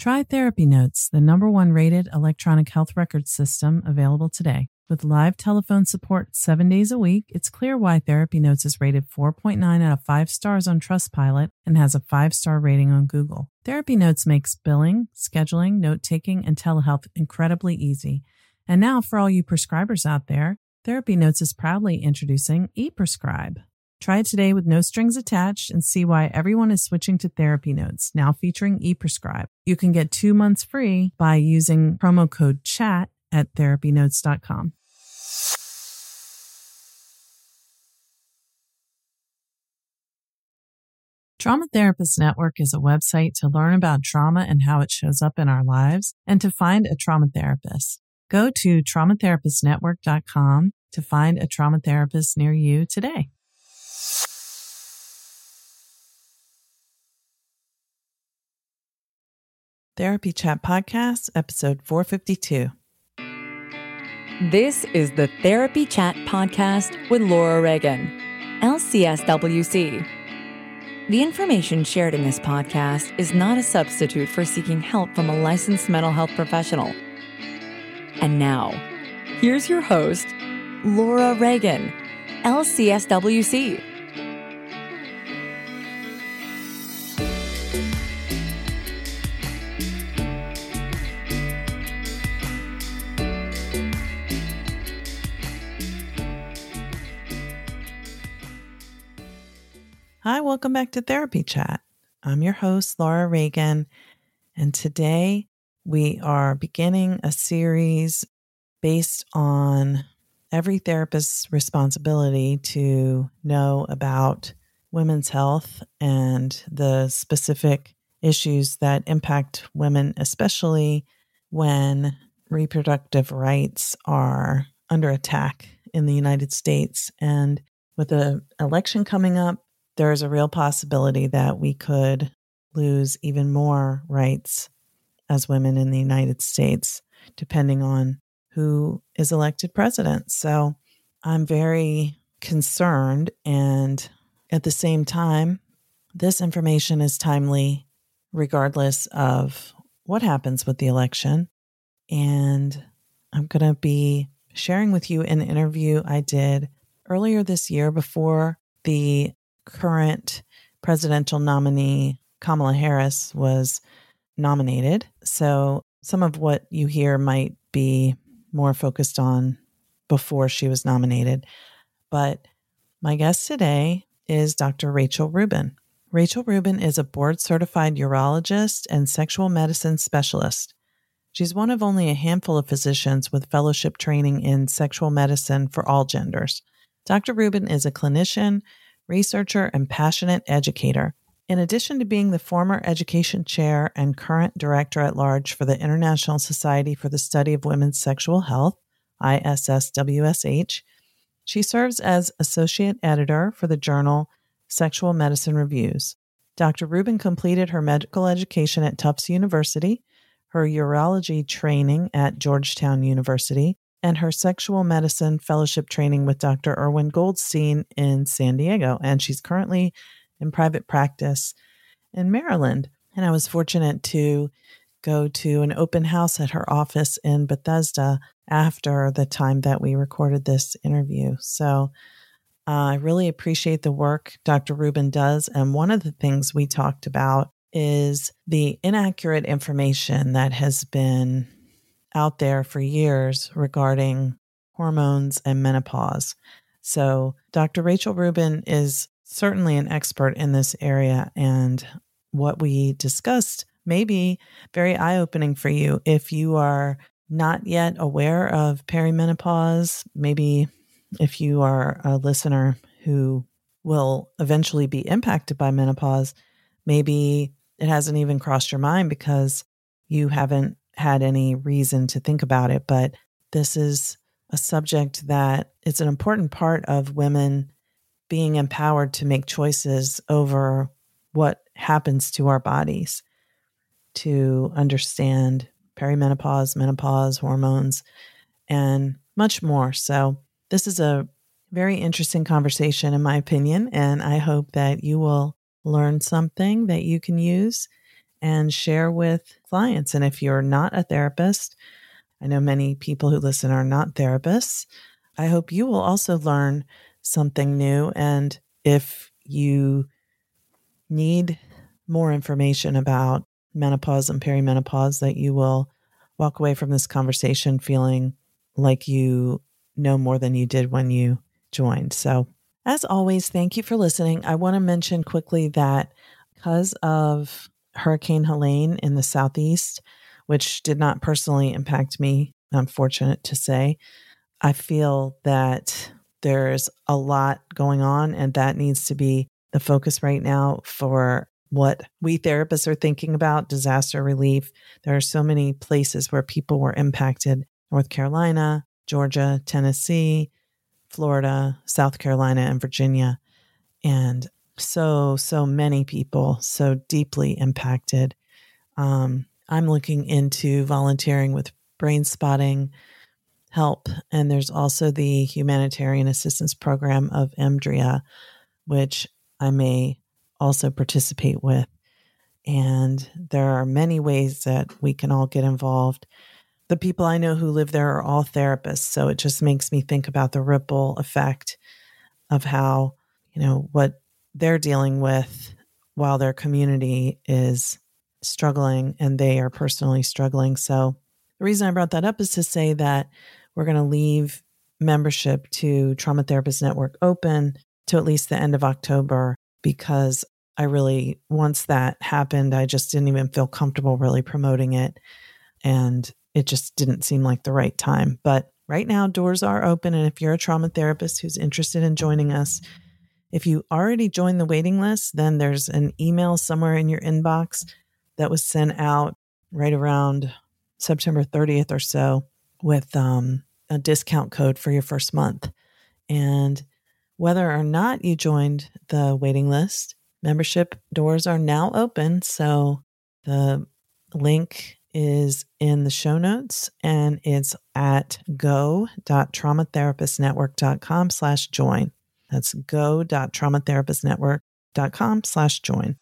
Try Therapy Notes, the #1 rated electronic health record system available today. With live telephone support 7 days a week, it's clear why Therapy Notes is rated 4.9 out of 5 stars on Trustpilot and has a 5-star rating on Google. Therapy Notes makes billing, scheduling, note-taking, and telehealth incredibly easy. And now, for all you prescribers out there, Therapy Notes is proudly introducing ePrescribe. Try it today with no strings attached and see why everyone is switching to Therapy Notes, now featuring ePrescribe. You can get 2 months free by using promo code CHAT at therapynotes.com. Trauma Therapist Network is a website to learn about trauma and how it shows up in our lives and to find a trauma therapist. Go to traumatherapistnetwork.com to find a trauma therapist near you today. Therapy Chat Podcast, episode 452. This is the Therapy Chat Podcast with Laura Reagan, LCSWC. The information shared in this podcast is not a substitute for seeking help from a licensed mental health professional. And now, here's your host, Laura Reagan, LCSWC. Hi, welcome back to Therapy Chat. I'm your host, Laura Reagan, and today we are beginning a series based on every therapist's responsibility to know about women's health and the specific issues that impact women, especially when reproductive rights are under attack in the United States. And with the election coming up, there is a real possibility that we could lose even more rights as women in the United States, depending on who is elected president. So I'm very concerned. And at the same time, this information is timely regardless of what happens with the election. And I'm going to be sharing with you an interview I did earlier this year before the current presidential nominee Kamala Harris was nominated. So some of what you hear might be more focused on before she was nominated. But my guest today is Dr. Rachel Rubin. Rachel Rubin is a board-certified urologist and sexual medicine specialist. She's one of only a handful of physicians with fellowship training in sexual medicine for all genders. Dr. Rubin is a clinician, researcher, and passionate educator. In addition to being the former education chair and current director at large for the International Society for the Study of Women's Sexual Health, ISSWSH, she serves as associate editor for the journal Sexual Medicine Reviews. Dr. Rubin completed her medical education at Tufts University, her urology training at Georgetown University, and her sexual medicine fellowship training with Dr. Irwin Goldstein in San Diego. And she's currently in private practice in Maryland. And I was fortunate to go to an open house at her office in Bethesda after the time that we recorded this interview. So I really appreciate the work Dr. Rubin does. And one of the things we talked about is the inaccurate information that has been out there for years regarding hormones and menopause. So Dr. Rachel Rubin is certainly an expert in this area, and what we discussed may be very eye-opening for you if you are not yet aware of perimenopause. Maybe if you are a listener who will eventually be impacted by menopause, maybe it hasn't even crossed your mind because you haven't had any reason to think about it. But this is a subject that is an important part of women being empowered to make choices over what happens to our bodies, to understand perimenopause, menopause, hormones, and much more. So this is a very interesting conversation, in my opinion, and I hope that you will learn something that you can use and share with clients. And if you're not a therapist, I know many people who listen are not therapists. I hope you will also learn something new. And if you need more information about menopause and perimenopause, that you will walk away from this conversation feeling like you know more than you did when you joined. So, as always, thank you for listening. I want to mention quickly that because of Hurricane Helene in the Southeast, which did not personally impact me, I'm fortunate to say, I feel that there's a lot going on, and that needs to be the focus right now for what we therapists are thinking about disaster relief. There are so many places where people were impacted: North Carolina, Georgia, Tennessee, Florida, South Carolina, and Virginia. And so many people so deeply impacted. I'm looking into volunteering with Brain Spotting Help. And there's also the Humanitarian Assistance Program of EMDRIA, which I may also participate with. And there are many ways that we can all get involved. The people I know who live there are all therapists. So it just makes me think about the ripple effect of how, what they're dealing with while their community is struggling and they are personally struggling. So the reason I brought that up is to say that we're going to leave membership to Trauma Therapist Network open to at least the end of October, because I really, once that happened, I just didn't even feel comfortable really promoting it. And it just didn't seem like the right time. But right now, doors are open. And if you're a trauma therapist who's interested in joining us, if you already joined the waiting list, then there's an email somewhere in your inbox that was sent out right around September 30th or so with a discount code for your first month. And whether or not you joined the waiting list, membership doors are now open. So the link is in the show notes, and it's at go.traumatherapistnetwork.com/join. That's go.traumatherapistnetwork.com/join.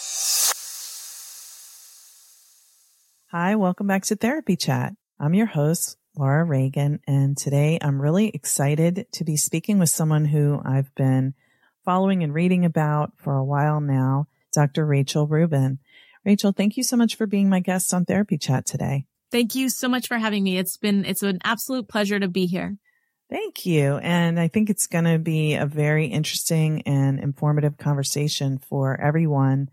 Hi, welcome back to Therapy Chat. I'm your host, Laura Reagan, and today I'm really excited to be speaking with someone who I've been following and reading about for a while now, Dr. Rachel Rubin. Rachel, thank you so much for being my guest on Therapy Chat today. Thank you so much for having me. It's an absolute pleasure to be here. Thank you. And I think it's going to be a very interesting and informative conversation for everyone.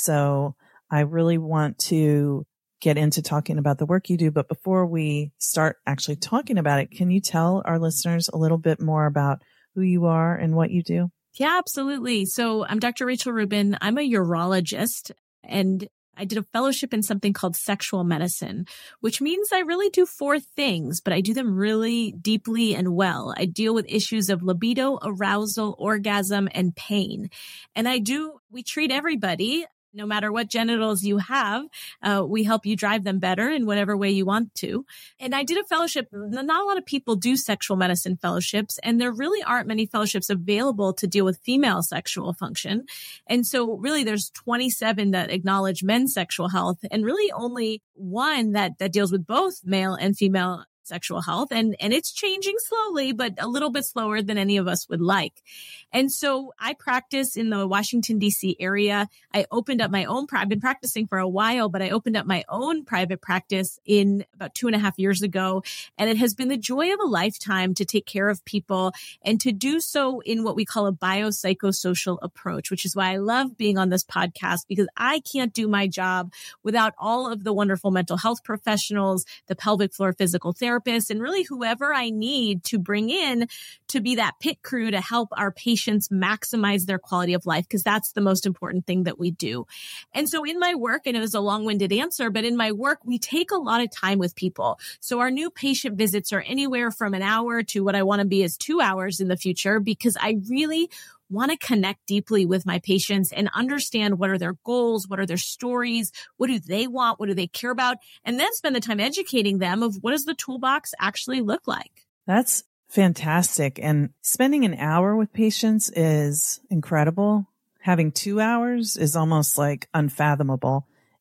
So I really want to get into talking about the work you do. But before we start actually talking about it, can you tell our listeners a little bit more about who you are and what you do? Yeah, absolutely. So I'm Dr. Rachel Rubin. I'm a urologist, and I did a fellowship in something called sexual medicine, which means I really do 4 things, but I do them really deeply and well. I deal with issues of libido, arousal, orgasm, and pain. And we treat everybody. No matter what genitals you have, we help you drive them better in whatever way you want to. And I did a fellowship. Not a lot of people do sexual medicine fellowships, and there really aren't many fellowships available to deal with female sexual function. And so really there's 27 that acknowledge men's sexual health, and really only one that deals with both male and female sexual health. And it's changing slowly, but a little bit slower than any of us would like. And so I practice in the Washington, D.C. area. I opened up my own, I've been practicing for a while, but I opened up my own private practice in about 2.5 years ago. And it has been the joy of a lifetime to take care of people and to do so in what we call a biopsychosocial approach, which is why I love being on this podcast, because I can't do my job without all of the wonderful mental health professionals, the pelvic floor physical therapists, and really whoever I need to bring in to be that pit crew to help our patients maximize their quality of life, because that's the most important thing that we do. And so in my work, I know it's a long-winded answer, but in my work, we take a lot of time with people. So our new patient visits are anywhere from an hour to what I want to be is 2 hours in the future, because I really want to connect deeply with my patients and understand what are their goals, what are their stories, what do they want, what do they care about, and then spend the time educating them of what does the toolbox actually look like. That's fantastic. And spending an hour with patients is incredible. Having 2 hours is almost like unfathomable.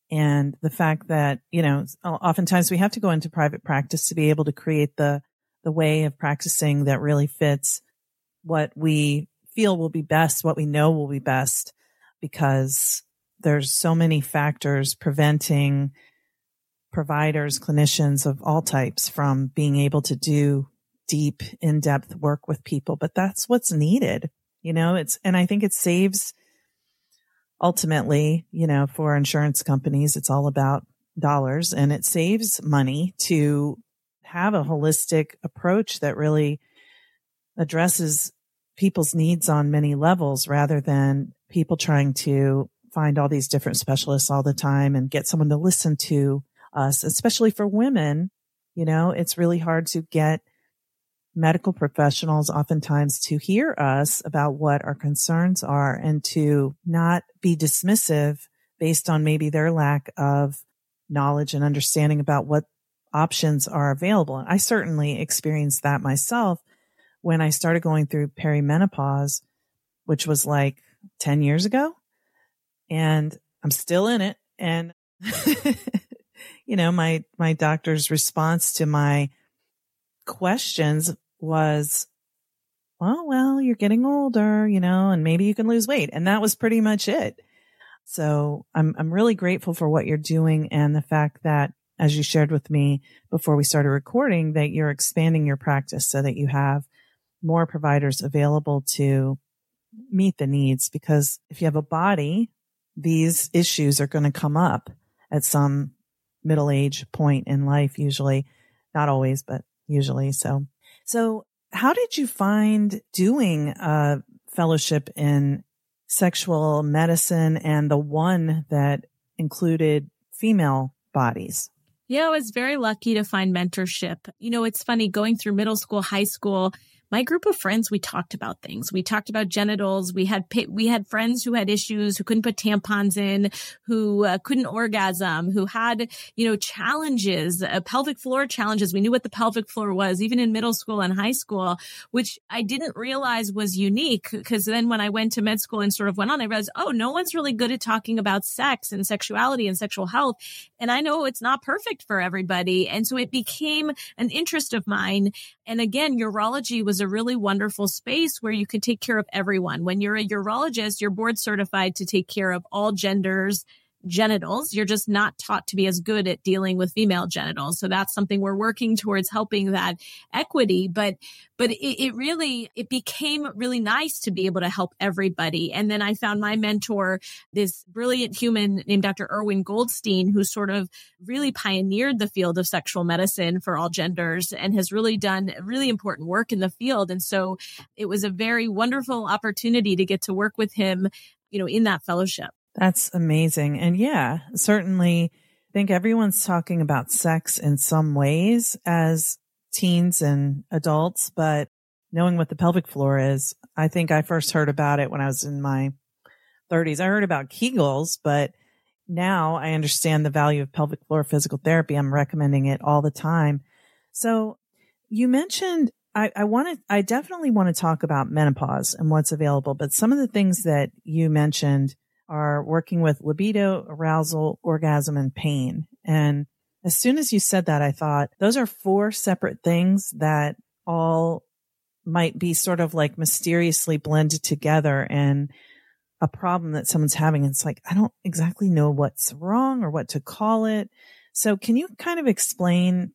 And the fact that, oftentimes we have to go into private practice to be able to create the way of practicing that really fits what we feel will be best, what we know will be best, because there's so many factors preventing providers, clinicians of all types from being able to do deep, in-depth work with people. But that's what's needed. And I think it saves ultimately, for insurance companies, it's all about dollars, and it saves money to have a holistic approach that really addresses people's needs on many levels, rather than people trying to find all these different specialists all the time and get someone to listen to us, especially for women. It's really hard to get medical professionals oftentimes to hear us about what our concerns are, and to not be dismissive based on maybe their lack of knowledge and understanding about what options are available. And I certainly experienced that myself when I started going through perimenopause, which was like 10 years ago, and I'm still in it. And, my doctor's response to my questions was, well, you're getting older, and maybe you can lose weight. And that was pretty much it. So I'm really grateful for what you're doing, and the fact that, as you shared with me before we started recording, that you're expanding your practice so that you have more providers available to meet the needs. Because if you have a body, these issues are going to come up at some middle age point in life, usually, not always, but usually. So how did you find doing a fellowship in sexual medicine, and the one that included female bodies? Yeah, I was very lucky to find mentorship. It's funny, going through middle school, high school, my group of friends, we talked about things. We talked about genitals. We had friends who had issues, who couldn't put tampons in, who couldn't orgasm, who had, challenges, pelvic floor challenges. We knew what the pelvic floor was, even in middle school and high school, which I didn't realize was unique, because then when I went to med school and sort of went on, I realized, no one's really good at talking about sex and sexuality and sexual health. And I know it's not perfect for everybody. And so it became an interest of mine. And again, urology was a really wonderful space where you could take care of everyone. When you're a urologist, you're board certified to take care of all genders' genitals. You're just not taught to be as good at dealing with female genitals. So that's something we're working towards, helping that equity. But it became really nice to be able to help everybody. And then I found my mentor, this brilliant human named Dr. Irwin Goldstein, who sort of really pioneered the field of sexual medicine for all genders and has really done really important work in the field. And so it was a very wonderful opportunity to get to work with him, in that fellowship. That's amazing. And yeah, certainly I think everyone's talking about sex in some ways as teens and adults, but knowing what the pelvic floor is, I think I first heard about it when I was in my 30s. I heard about Kegels, but now I understand the value of pelvic floor physical therapy. I'm recommending it all the time. So you mentioned, I definitely want to talk about menopause and what's available, but some of the things that you mentioned are working with libido, arousal, orgasm, and pain. And as soon as you said that, I thought those are 4 separate things that all might be sort of like mysteriously blended together, and a problem that someone's having. It's like, I don't exactly know what's wrong or what to call it. So can you kind of explain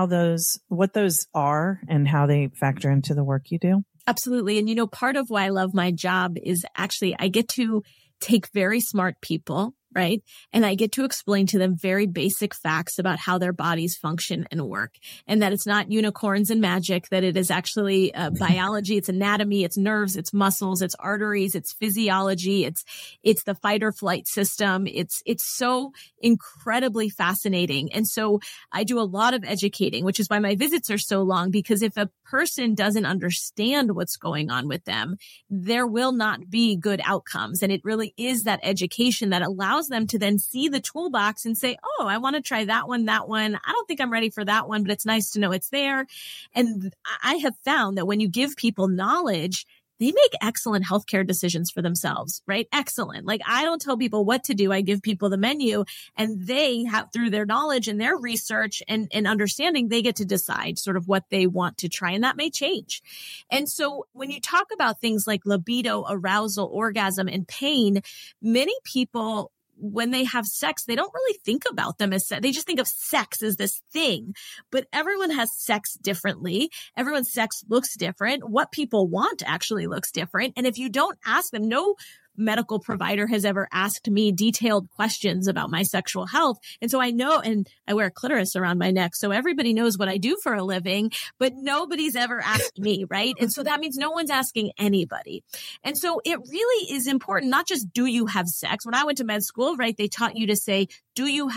what those are and how they factor into the work you do? Absolutely. And part of why I love my job is actually I get to take very smart people, right? And I get to explain to them very basic facts about how their bodies function and work. And that it's not unicorns and magic, that it is actually biology, it's anatomy, it's nerves, it's muscles, it's arteries, it's physiology, it's the fight or flight system. It's so incredibly fascinating. And so I do a lot of educating, which is why my visits are so long, because if a person doesn't understand what's going on with them, there will not be good outcomes. And it really is that education that allows them to then see the toolbox and say, oh, I want to try that one. I don't think I'm ready for that one, but it's nice to know it's there. And I have found that when you give people knowledge, they make excellent healthcare decisions for themselves, right? Excellent. Like, I don't tell people what to do. I give people the menu, and they have, through their knowledge and their research and understanding, they get to decide sort of what they want to try. And that may change. And so when you talk about things like libido, arousal, orgasm, and pain, many people, when they have sex, they don't really think about them as they just think of sex as this thing. But everyone has sex differently. Everyone's sex looks different. What people want actually looks different. And if you don't ask them, no medical provider has ever asked me detailed questions about my sexual health. And so I know, and I wear a clitoris around my neck, so everybody knows what I do for a living, but nobody's ever asked me, right? And so that means no one's asking anybody. And so it really is important, not just do you have sex? When I went to med school, right, they taught you to say, do you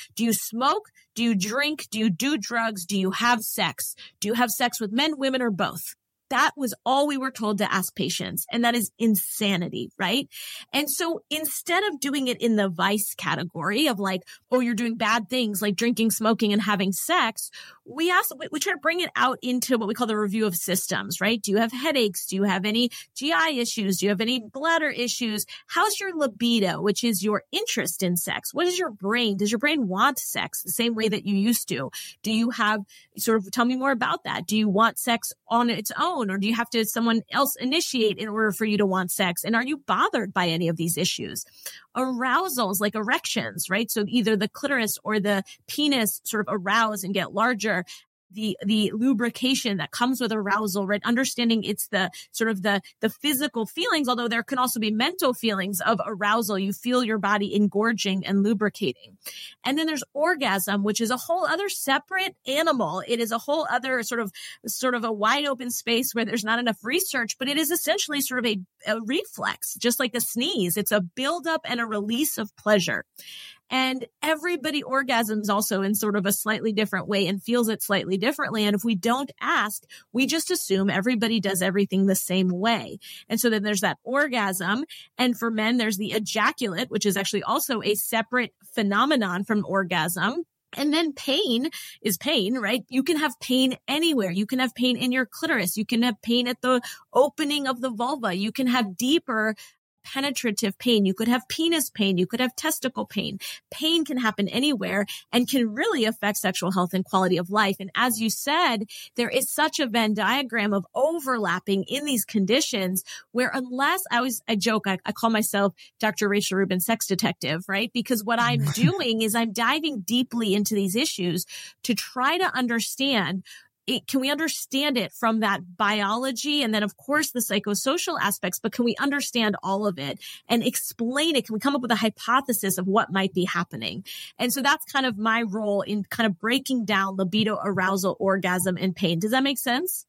smoke? Do you drink? Do you do drugs? Do you have sex? Do you have sex with men, women, or both? That was all we were told to ask patients. And that is insanity, right? And so instead of doing it in the vice category of like, oh, you're doing bad things like drinking, smoking, and having sex, we try to bring it out into what we call the review of systems, right? Do you have headaches? Do you have any GI issues? Do you have any bladder issues? How's your libido, which is your interest in sex? What is your brain? Does your brain want sex the same way that you used to? Do you have tell me more about that. Do you want sex on its own, or do you have to someone else initiate in order for you to want sex? And are you bothered by any of these issues? Arousals like erections, right? So either the clitoris or the penis sort of arouse and get larger. The lubrication that comes with arousal, right? Understanding it's the sort of the physical feelings, although there can also be mental feelings of arousal. You feel your body engorging and lubricating. And then there's orgasm, which is a whole other separate animal. It is a whole other sort of a wide open space where there's not enough research, but it is essentially sort of a reflex, just like a sneeze. It's a buildup and a release of pleasure. And everybody orgasms also in sort of a slightly different way and feels it slightly differently. And if we don't ask, we just assume everybody does everything the same way. And so then there's that orgasm. And for men, there's the ejaculate, which is actually also a separate phenomenon from orgasm. And then pain is pain, right? You can have pain anywhere. You can have pain in your clitoris. You can have pain at the opening of the vulva. You can have deeper penetrative pain. You could have penis pain. You could have testicle pain. Pain can happen anywhere and can really affect sexual health and quality of life. And as you said, there is such a Venn diagram of overlapping in these conditions where unless I joke, I call myself Dr. Rachel Rubin, sex detective, right? Because what I'm doing is I'm diving deeply into these issues to try to understand can we understand it from that biology and then, of course, the psychosocial aspects, but can we understand all of it and explain it? Can we come up with a hypothesis of what might be happening? And so that's kind of my role in kind of breaking down libido, arousal, orgasm, and pain. Does that make sense?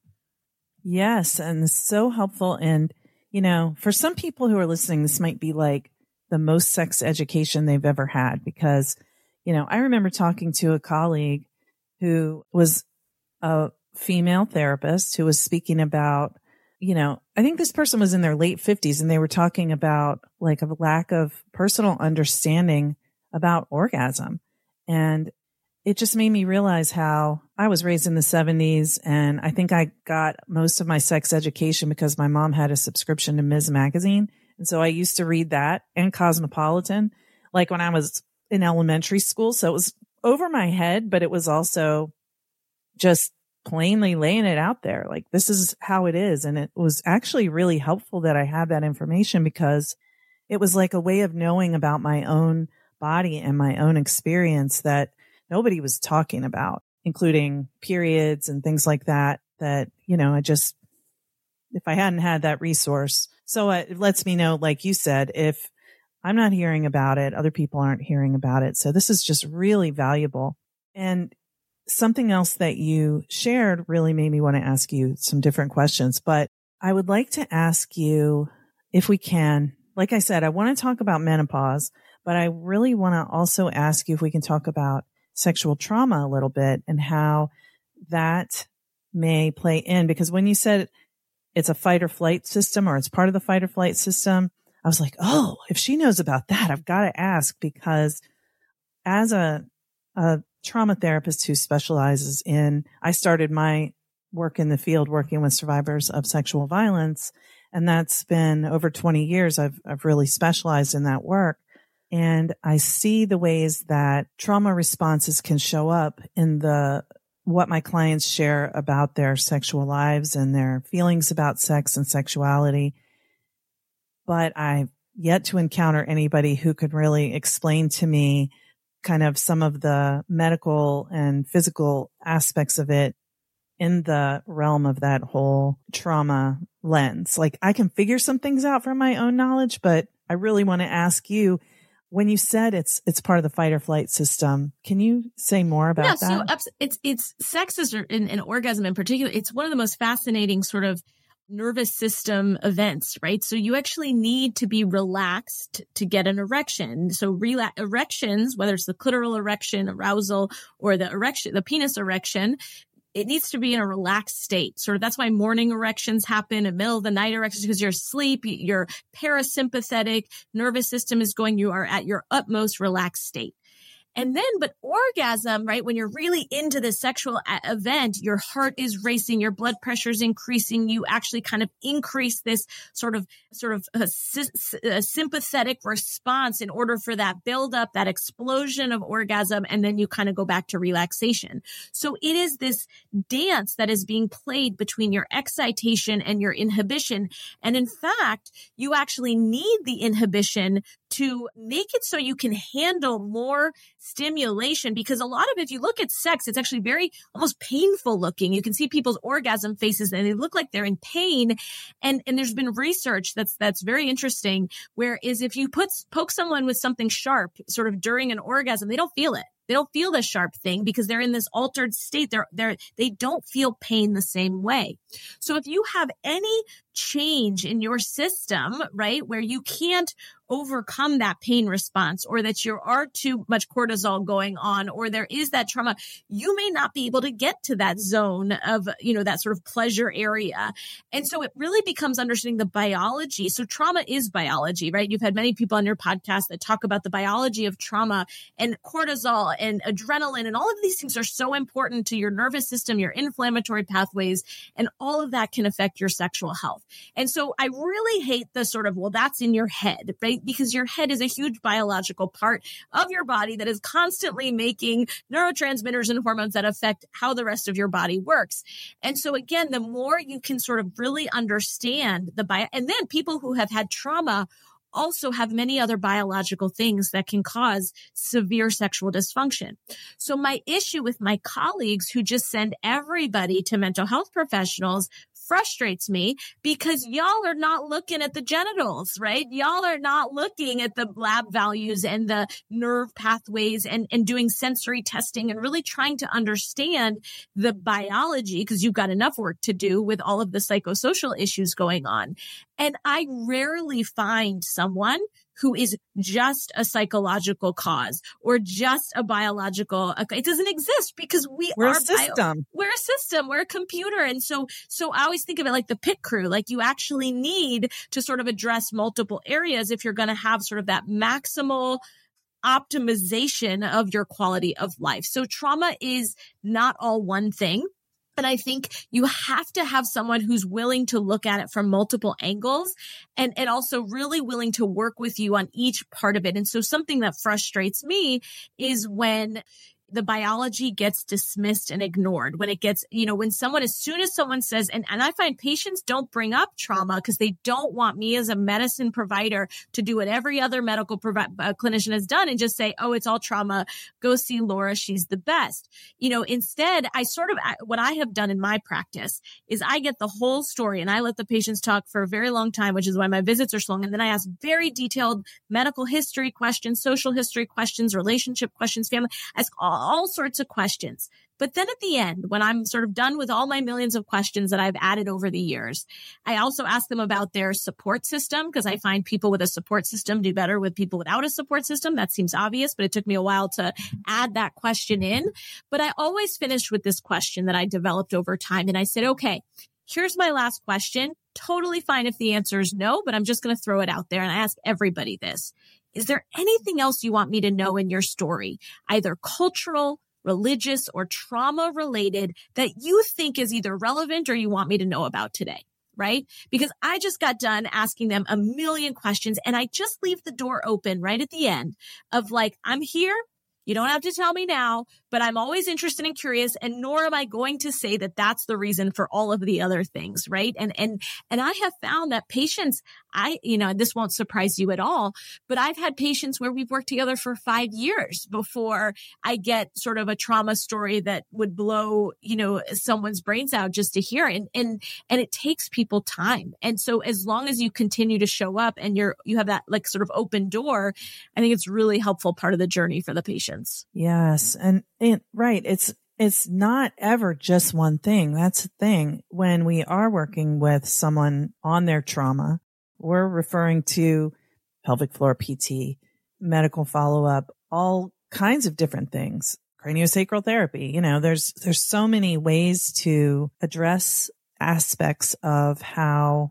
Yes. And so helpful. And, for some people who are listening, this might be like the most sex education they've ever had because, I remember talking to a colleague who was a female therapist who was speaking about, I think this person was in their late 50s and they were talking about like a lack of personal understanding about orgasm. And it just made me realize how I was raised in the 70s. And I think I got most of my sex education because my mom had a subscription to Ms. Magazine. And so I used to read that and Cosmopolitan, like when I was in elementary school. So it was over my head, but it was also just plainly laying it out there. Like, this is how it is. And it was actually really helpful that I had that information because it was like a way of knowing about my own body and my own experience that nobody was talking about, including periods and things like that, if I hadn't had that resource. So it lets me know, like you said, if I'm not hearing about it, other people aren't hearing about it. So this is just really valuable. And something else that you shared really made me want to ask you some different questions, but I would like to ask you if we can, like I said, I want to talk about menopause, but I really want to also ask you if we can talk about sexual trauma a little bit and how that may play in, because when you said it's a fight or flight system or it's part of the fight or flight system, I was like, oh, if she knows about that, I've got to ask, because as a trauma therapist who specializes I started my work in the field working with survivors of sexual violence. And that's been over 20 years. I've really specialized in that work. And I see the ways that trauma responses can show up in what my clients share about their sexual lives and their feelings about sex and sexuality. But I've yet to encounter anybody who could really explain to me kind of some of the medical and physical aspects of it in the realm of that whole trauma lens. Like, I can figure some things out from my own knowledge, but I really want to ask you, when you said it's part of the fight or flight system, can you say more about that? So it's sex is in orgasm in particular. It's one of the most fascinating sort of nervous system events, right? So you actually need to be relaxed to get an erection. So erections, whether it's the clitoral erection, arousal, or the penis erection, it needs to be in a relaxed state. Sort of that's why morning erections happen and middle of the night erections, because you're asleep, your parasympathetic nervous system is going, you are at your utmost relaxed state. And then, but orgasm, right? When you're really into the sexual event, your heart is racing, your blood pressure is increasing. You actually kind of increase this sort of a sympathetic response in order for that buildup, that explosion of orgasm. And then you kind of go back to relaxation. So it is this dance that is being played between your excitation and your inhibition. And in fact, you actually need the inhibition to make it so you can handle more stimulation, because a lot of, if you look at sex, it's actually very almost painful looking. You can see people's orgasm faces and they look like they're in pain. And there's been research that's very interesting, whereas if you poke someone with something sharp sort of during an orgasm, they don't feel it. They don't feel the sharp thing because they're in this altered state. They don't feel pain the same way. So if you have any change in your system, right, where you can't overcome that pain response, or that you are too much cortisol going on, or there is that trauma, you may not be able to get to that zone of, that sort of pleasure area. And so it really becomes understanding the biology. So trauma is biology, right? You've had many people on your podcast that talk about the biology of trauma, and cortisol and adrenaline and all of these things are so important to your nervous system, your inflammatory pathways, and all of that can affect your sexual health. And so I really hate the sort of, well, that's in your head, right? Because your head is a huge biological part of your body that is constantly making neurotransmitters and hormones that affect how the rest of your body works. And so again, the more you can sort of really understand and then people who have had trauma also have many other biological things that can cause severe sexual dysfunction. So my issue with my colleagues who just send everybody to mental health professionals frustrates me, because y'all are not looking at the genitals, right? Y'all are not looking at the lab values and the nerve pathways and doing sensory testing and really trying to understand the biology, because you've got enough work to do with all of the psychosocial issues going on. And I rarely find someone who is just a psychological cause or just a biological. It doesn't exist, because we're a system. We're a system. We're a computer. And so I always think of it like the pit crew. Like, you actually need to sort of address multiple areas if you're going to have sort of that maximal optimization of your quality of life. So trauma is not all one thing. And I think you have to have someone who's willing to look at it from multiple angles and also really willing to work with you on each part of it. And so something that frustrates me is when the biology gets dismissed and ignored, when it gets, when someone, as soon as someone says, and I find patients don't bring up trauma because they don't want me as a medicine provider to do what every other medical clinician has done and just say, oh, it's all trauma. Go see Laura. She's the best. Instead, what I have done in my practice is I get the whole story and I let the patients talk for a very long time, which is why my visits are so long. And then I ask very detailed medical history questions, social history questions, relationship questions, family, ask all sorts of questions. But then at the end, when I'm sort of done with all my millions of questions that I've added over the years, I also ask them about their support system, because I find people with a support system do better with people without a support system. That seems obvious, but it took me a while to add that question in. But I always finished with this question that I developed over time. And I said, okay, here's my last question. Totally fine if the answer is no, but I'm just going to throw it out there. And I ask everybody this. Is there anything else you want me to know in your story, either cultural, religious, or trauma related, that you think is either relevant or you want me to know about today? right? Because I just got done asking them a million questions and I just leave the door open right at the end of like, I'm here. You don't have to tell me now, but I'm always interested and curious. And nor am I going to say that that's the reason for all of the other things. Right. And I have found that patients, this won't surprise you at all, but I've had patients where we've worked together for 5 years before I get sort of a trauma story that would blow, someone's brains out just to hear. And it takes people time. And so as long as you continue to show up and you have that like sort of open door, I think it's really helpful part of the journey for the patient. Yes. And right. It's not ever just one thing. That's the thing. When we are working with someone on their trauma, we're referring to pelvic floor PT, medical follow-up, all kinds of different things, craniosacral therapy. There's so many ways to address aspects of how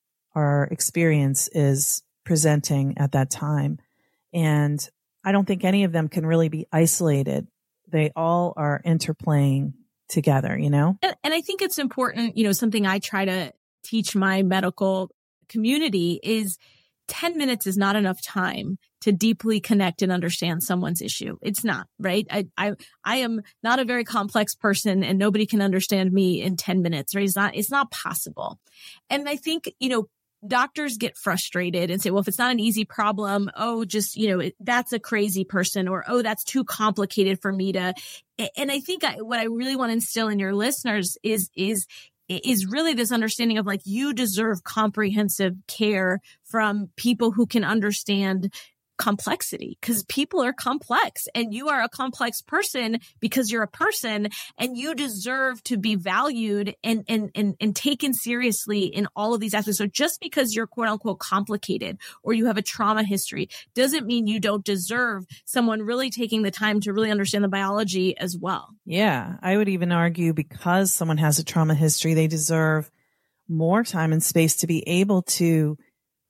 our experience is presenting at that time. And I don't think any of them can really be isolated. They all are interplaying together, And I think it's important, something I try to teach my medical community is 10 minutes is not enough time to deeply connect and understand someone's issue. It's not, right? I am not a very complex person and nobody can understand me in 10 minutes, right? It's not possible. And I think, doctors get frustrated and say, well, if it's not an easy problem, that's a crazy person, or, oh, that's too complicated for me to. And I think what I really want to instill in your listeners is really this understanding of like, you deserve comprehensive care from people who can understand complexity, because people are complex and you are a complex person because you're a person and you deserve to be valued and taken seriously in all of these aspects. So just because you're quote unquote complicated or you have a trauma history doesn't mean you don't deserve someone really taking the time to really understand the biology as well. Yeah. I would even argue because someone has a trauma history, they deserve more time and space to be able to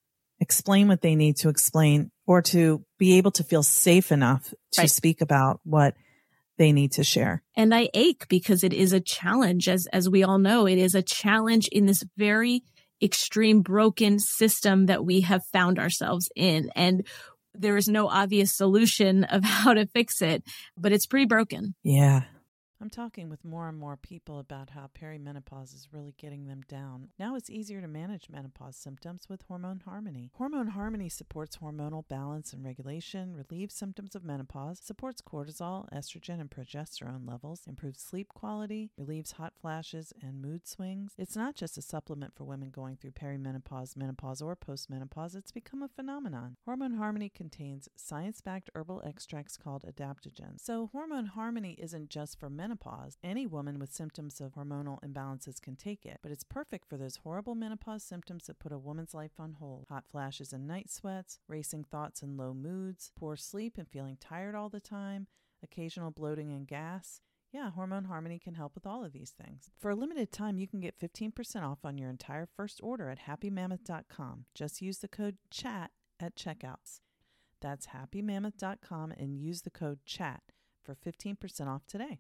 explain what they need to explain, or to be able to feel safe enough to speak about what they need to share. And I ache because it is a challenge. As we all know, it is a challenge in this very extreme broken system that we have found ourselves in. And there is no obvious solution of how to fix it, but it's pretty broken. Yeah. I'm talking with more and more people about how perimenopause is really getting them down. Now it's easier to manage menopause symptoms with Hormone Harmony. Hormone Harmony supports hormonal balance and regulation, relieves symptoms of menopause, supports cortisol, estrogen, and progesterone levels, improves sleep quality, relieves hot flashes and mood swings. It's not just a supplement for women going through perimenopause, menopause, or postmenopause. It's become a phenomenon. Hormone Harmony contains science-backed herbal extracts called adaptogens. So Hormone Harmony isn't just for menopause. Any woman with symptoms of hormonal imbalances can take it, but it's perfect for those horrible menopause symptoms that put a woman's life on hold. Hot flashes and night sweats, racing thoughts and low moods, poor sleep and feeling tired all the time, occasional bloating and gas. Yeah, Hormone Harmony can help with all of these things. For a limited time, you can get 15% off on your entire first order at happymammoth.com. Just use the code CHAT at checkouts. That's happymammoth.com and use the code CHAT for 15% off today.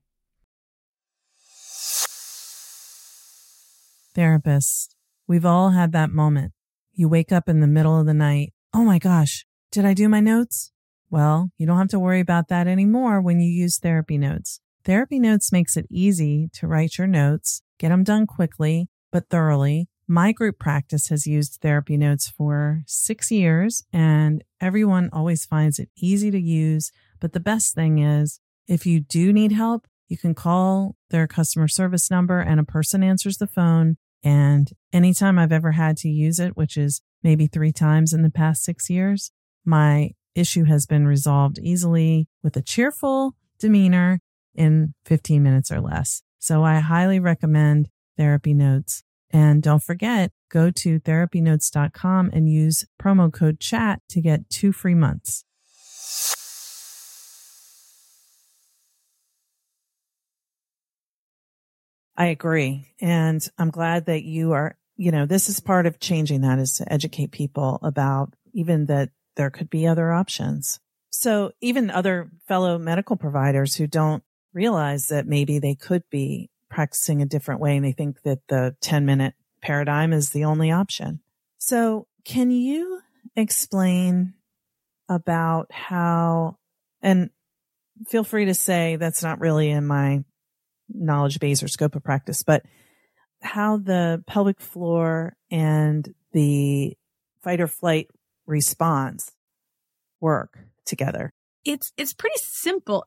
Therapists, we've all had that moment. You wake up in the middle of the night. Oh my gosh, did I do my notes? Well, you don't have to worry about that anymore when you use Therapy Notes. Therapy Notes makes it easy to write your notes, get them done quickly, but thoroughly. My group practice has used Therapy Notes for 6 years, and everyone always finds it easy to use. But the best thing is, if you do need help, you can call their customer service number and a person answers the phone. And anytime I've ever had to use it, which is maybe 3 times in the past 6 years, my issue has been resolved easily with a cheerful demeanor in 15 minutes or less. So I highly recommend Therapy Notes. And don't forget, go to therapynotes.com and use promo code CHAT to get 2 free months. I agree. And I'm glad that you are, this is part of changing that, is to educate people about even that there could be other options. So even other fellow medical providers who don't realize that maybe they could be practicing a different way and they think that the 10-minute paradigm is the only option. So can you explain about how, and feel free to say that's not really in my knowledge base or scope of practice, but how the pelvic floor and the fight or flight response work together? It's pretty simple.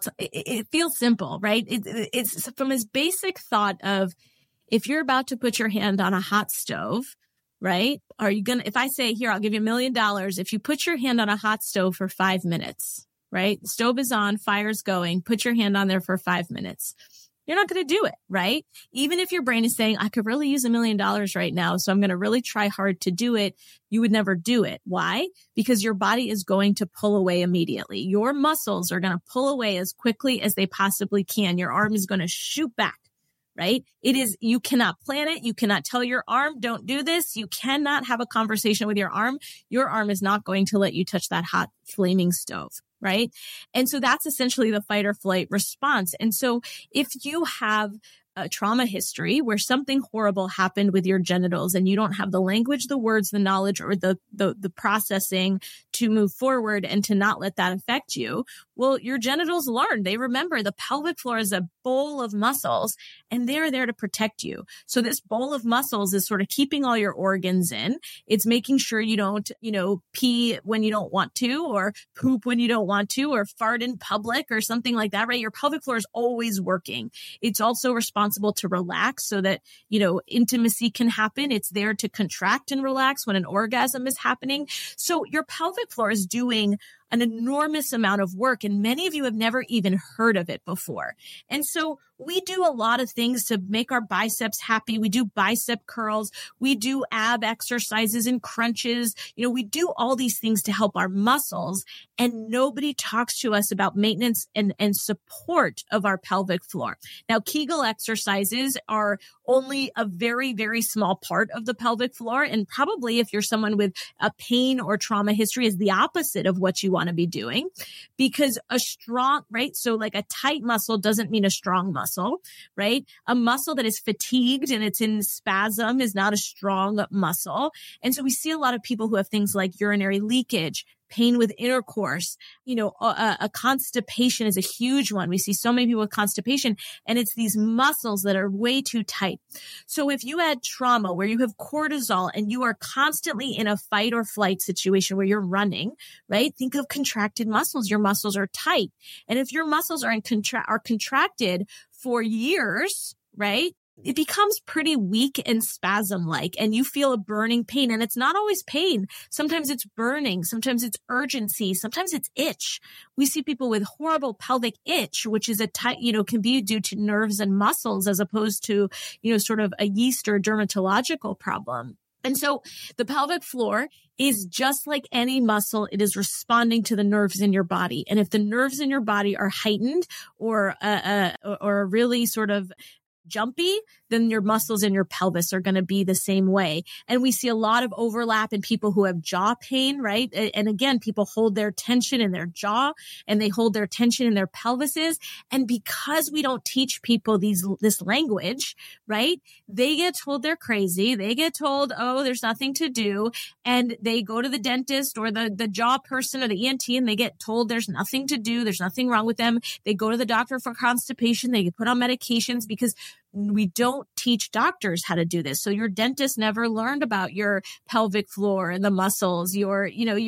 It feels simple, right? It's from this basic thought of, if you're about to put your hand on a hot stove, right? If I say, here, I'll give you $1 million. If you put your hand on a hot stove for 5 minutes, right? The stove is on, fire's going, put your hand on there for 5 minutes. You're not going to do it, right? Even if your brain is saying, I could really use $1 million right now, so I'm going to really try hard to do it, you would never do it. Why? Because your body is going to pull away immediately. Your muscles are going to pull away as quickly as they possibly can. Your arm is going to shoot back, right? You cannot plan it. You cannot tell your arm, don't do this. You cannot have a conversation with your arm. Your arm is not going to let you touch that hot flaming stove. Right. And so that's essentially the fight or flight response. And so if you have a trauma history where something horrible happened with your genitals and you don't have the language, the words, the knowledge, or the processing to move forward and to not let that affect you, well, your genitals learn. They remember the pelvic floor is a bowl of muscles and they're there to protect you. So this bowl of muscles is sort of keeping all your organs in. It's making sure you don't, pee when you don't want to, or poop when you don't want to, or fart in public or something like that, right? Your pelvic floor is always working. It's also responsible to relax so that, intimacy can happen. It's there to contract and relax when an orgasm is happening. So your pelvic floor is doing an enormous amount of work, and many of you have never even heard of it before. And so we do a lot of things to make our biceps happy. We do bicep curls. We do ab exercises and crunches. We do all these things to help our muscles, and nobody talks to us about maintenance and support of our pelvic floor. Now, Kegel exercises are only a very, very small part of the pelvic floor. And probably if you're someone with a pain or trauma history, is the opposite of what you want to be doing, because a strong, right? So like a tight muscle doesn't mean a strong muscle, right? A muscle that is fatigued and it's in spasm is not a strong muscle. And so we see a lot of people who have things like urinary leakage, pain with intercourse, a constipation is a huge one. We see so many people with constipation, and it's these muscles that are way too tight. So if you had trauma where you have cortisol and you are constantly in a fight or flight situation where you're running, right? Think of contracted muscles. Your muscles are tight. And if your muscles are contracted for years, right? It becomes pretty weak and spasm-like, and you feel a burning pain. And it's not always pain. Sometimes it's burning. Sometimes it's urgency. Sometimes it's itch. We see people with horrible pelvic itch, which is can be due to nerves and muscles as opposed to, sort of a yeast or dermatological problem. And so the pelvic floor is just like any muscle. It is responding to the nerves in your body. And if the nerves in your body are heightened or really sort of jumpy, then your muscles in your pelvis are going to be the same way. And we see a lot of overlap in people who have jaw pain, right? And again, people hold their tension in their jaw and they hold their tension in their pelvises. And because we don't teach people this language, right? They get told they're crazy. They get told, oh, there's nothing to do. And they go to the dentist or the jaw person or the ENT and they get told there's nothing to do. There's nothing wrong with them. They go to the doctor for constipation. They get put on medications because we don't teach doctors how to do this. So your dentist never learned about your pelvic floor and the muscles. Your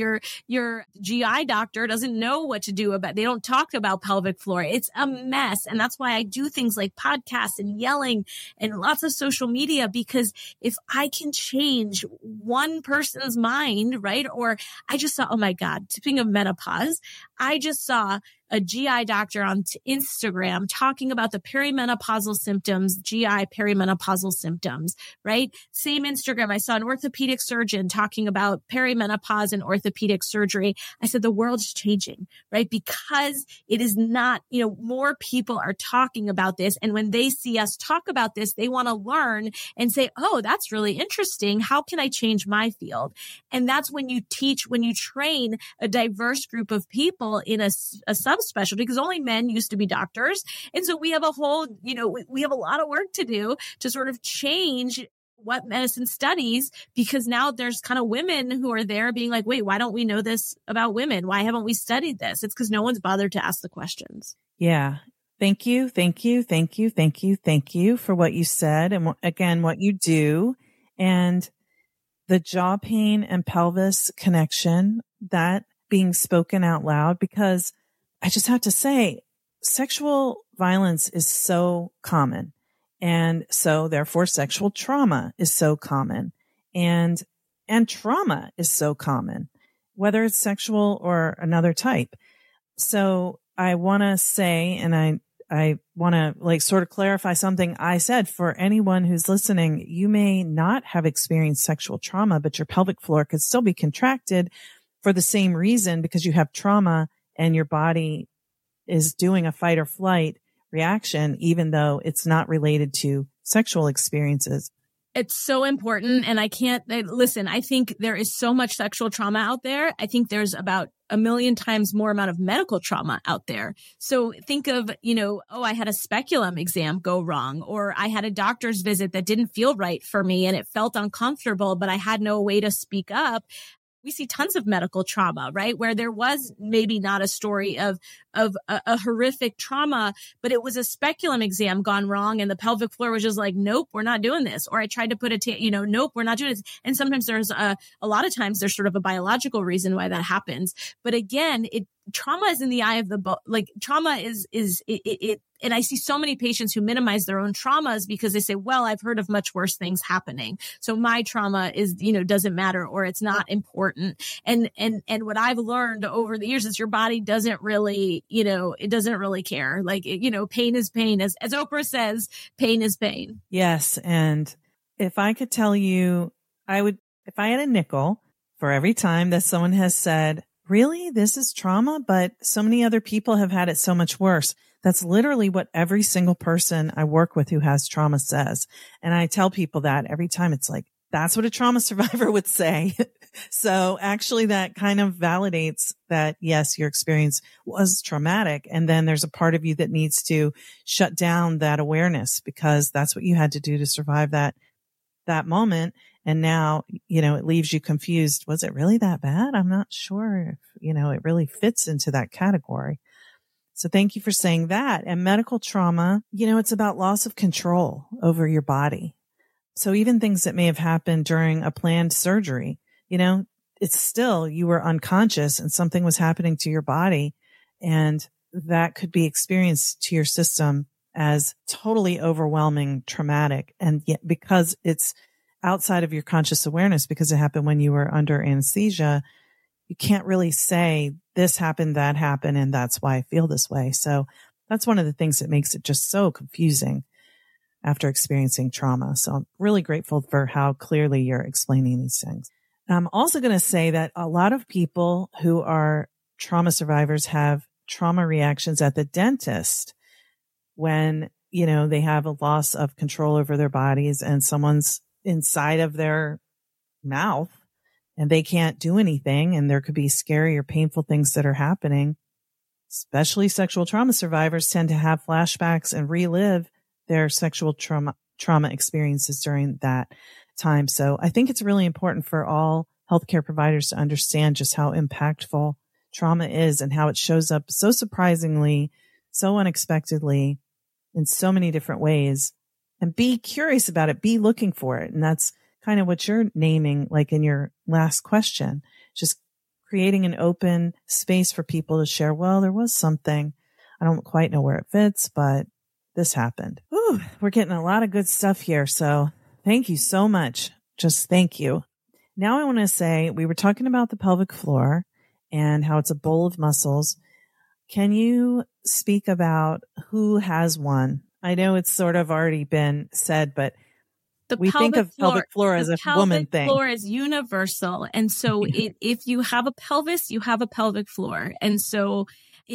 GI doctor doesn't know what to do about, they don't talk about pelvic floor. It's a mess. And that's why I do things like podcasts and yelling and lots of social media, because if I can change one person's mind, right? Or I just saw, oh my God, speaking of menopause, I just saw a GI doctor on Instagram talking about the perimenopausal symptoms, GI perimenopausal symptoms, right? Same Instagram. I saw an orthopedic surgeon talking about perimenopause and orthopedic surgery. I said, the world's changing, right? Because it is not, more people are talking about this. And when they see us talk about this, they want to learn and say, oh, that's really interesting. How can I change my field? And that's when you train a diverse group of people in a subspecialty, because only men used to be doctors. And so we have we have a lot of work to do to sort of change what medicine studies, because now there's kind of women who are there being like, wait, why don't we know this about women? Why haven't we studied this? It's because no one's bothered to ask the questions. Yeah. Thank you. Thank you. Thank you. Thank you. Thank you for what you said. And again, what you do, and the jaw pain and pelvis connection, that being spoken out loud, because I just have to say, sexual violence is so common. And so therefore sexual trauma is so common, and trauma is so common, whether it's sexual or another type. So I want to say, and I want to like sort of clarify something I said for anyone who's listening. You may not have experienced sexual trauma, but your pelvic floor could still be contracted for the same reason, because you have trauma and your body is doing a fight or flight reaction, even though it's not related to sexual experiences. It's so important. And I think there is so much sexual trauma out there. I think there's about 1 million times more amount of medical trauma out there. So think of, I had a speculum exam go wrong, or I had a doctor's visit that didn't feel right for me and it felt uncomfortable, but I had no way to speak up. We see tons of medical trauma, right? Where there was maybe not a story of a horrific trauma, but it was a speculum exam gone wrong. And the pelvic floor was just like, nope, we're not doing this. Or I tried to put nope, we're not doing this. And sometimes there's a lot of times there's sort of a biological reason why that happens. But again, trauma is in the eye of the trauma is it. And I see so many patients who minimize their own traumas because they say, well, I've heard of much worse things happening, so my trauma is, doesn't matter, or it's not important. And what I've learned over the years is your body doesn't really, it doesn't really care. Like, pain is pain. As Oprah says, pain is pain. Yes. And if I could tell you, if I had a nickel for every time that someone has said, really, this is trauma, but so many other people have had it so much worse. That's literally what every single person I work with who has trauma says. And I tell people that every time. It's like, that's what a trauma survivor would say. So actually that kind of validates that, yes, your experience was traumatic. And then there's a part of you that needs to shut down that awareness, because that's what you had to do to survive that moment. And now, it leaves you confused. Was it really that bad? I'm not sure if, it really fits into that category. So thank you for saying that. And medical trauma, it's about loss of control over your body. So even things that may have happened during a planned surgery, it's still, you were unconscious and something was happening to your body, and that could be experienced to your system as totally overwhelming, traumatic. And yet, because it's outside of your conscious awareness, because it happened when you were under anesthesia, you can't really say this happened, that happened, and that's why I feel this way. So that's one of the things that makes it just so confusing after experiencing trauma. So I'm really grateful for how clearly you're explaining these things. I'm also going to say that a lot of people who are trauma survivors have trauma reactions at the dentist when, they have a loss of control over their bodies and someone's inside of their mouth and they can't do anything, and there could be scary or painful things that are happening. Especially sexual trauma survivors tend to have flashbacks and relive their sexual trauma experiences during that time. So I think it's really important for all healthcare providers to understand just how impactful trauma is and how it shows up so surprisingly, so unexpectedly, in so many different ways. And be curious about it, be looking for it. And that's kind of what you're naming, like in your last question, just creating an open space for people to share. Well, there was something. I don't quite know where it fits, but this happened. Ooh, we're getting a lot of good stuff here. So thank you so much. Just thank you. Now I want to say, we were talking about the pelvic floor and how it's a bowl of muscles. Can you speak about who has one? I know it's sort of already been said, but we think of pelvic floor as a woman thing. The pelvic floor is universal. And so if you have a pelvis, you have a pelvic floor. And so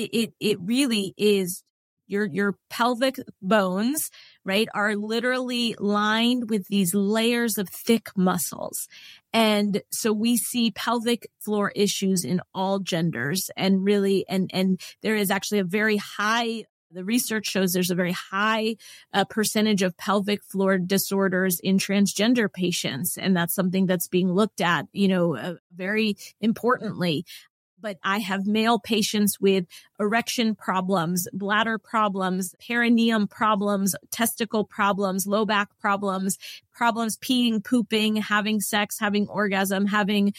it really is your pelvic bones, right, are literally lined with these layers of thick muscles. And so we see pelvic floor issues in all genders, and really, and there is actually a very high The research shows there's a very high percentage of pelvic floor disorders in transgender patients. And that's something that's being looked at, very importantly. But I have male patients with erection problems, bladder problems, perineum problems, testicle problems, low back problems peeing, pooping, having sex, having orgasm, having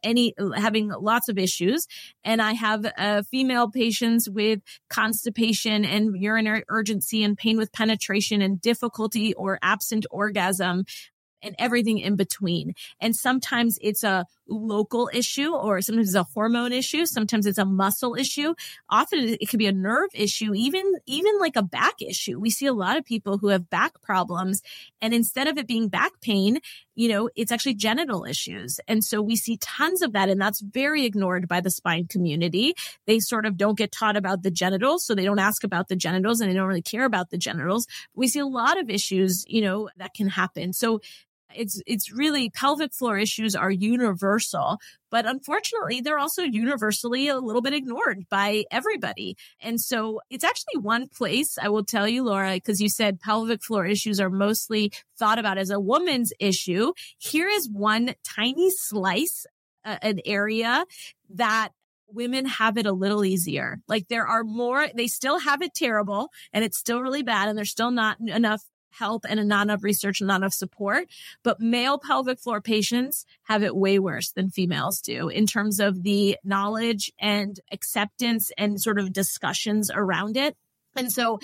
lots of issues. And I have female patients with constipation and urinary urgency and pain with penetration and difficulty or absent orgasm, and everything in between. And sometimes it's a local issue, or sometimes it's a hormone issue. Sometimes it's a muscle issue. Often it could be a nerve issue, even like a back issue. We see a lot of people who have back problems, and instead of it being back pain, it's actually genital issues. And so we see tons of that, and that's very ignored by the spine community. They sort of don't get taught about the genitals, so they don't ask about the genitals, and they don't really care about the genitals. We see a lot of issues, that can happen. So it's really, pelvic floor issues are universal, but unfortunately, they're also universally a little bit ignored by everybody. And so it's actually one place, I will tell you, Laura, because you said pelvic floor issues are mostly thought about as a woman's issue. Here is one tiny slice, an area that women have it a little easier. Like there are more, they still have it terrible, and it's still really bad, and there's still not enough help and not enough research and not enough support. But male pelvic floor patients have it way worse than females do in terms of the knowledge and acceptance and sort of discussions around it. And so